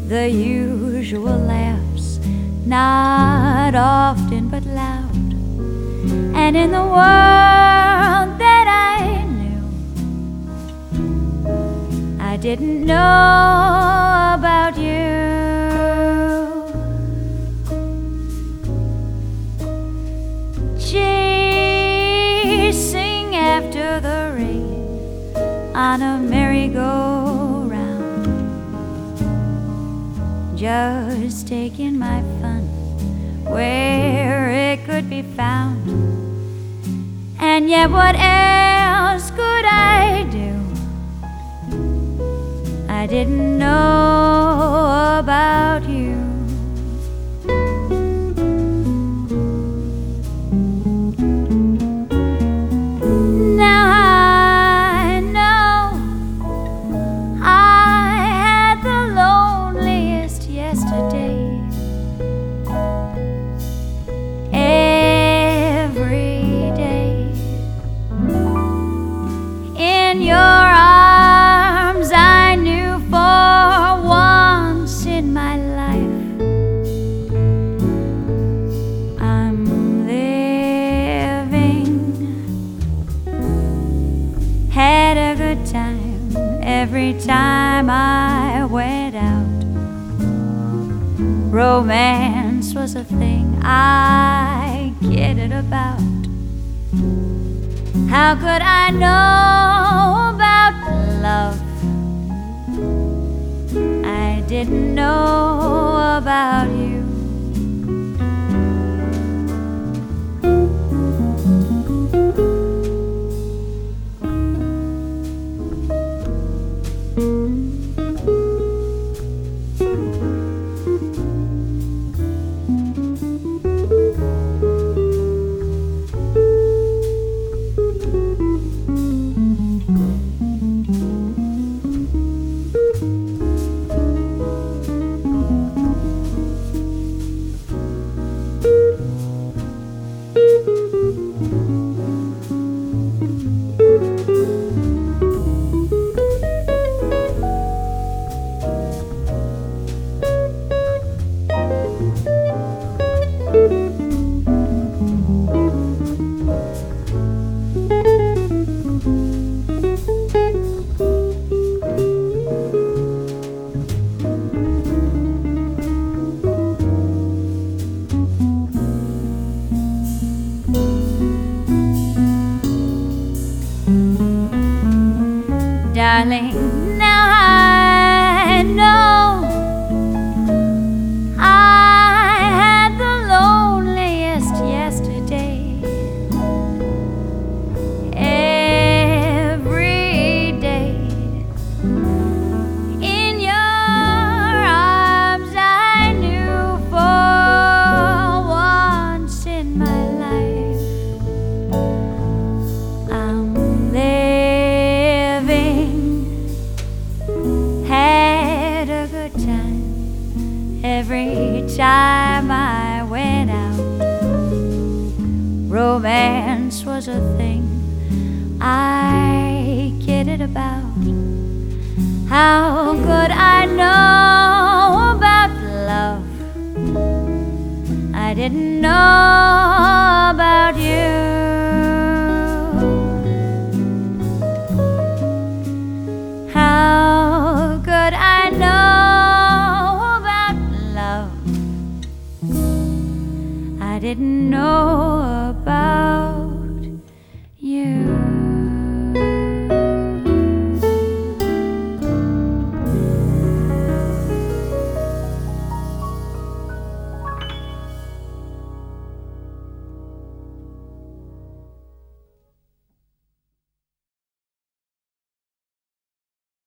the usual laughs, not often but loud. And in the world that I knew, I didn't know about you. Chasing after the rain on a merry-go-round, just taking my fun where it could be found. And yet what else could I do? I didn't know about you. Now I know I had the loneliest yesterday. Every day in your arms, I knew for once in my life I'm living. Had a good time every time I went out. Romance was a thing I kidded about. How could I know about love? I didn't know about you. Darling, now I know I had the loneliest yesterday. Every day in your arms, I knew for once in my life I'm had a good time every time I went out. Romance was a thing I kidded about. How could I know about love? I didn't know about you. How could I know about love? I didn't know about you.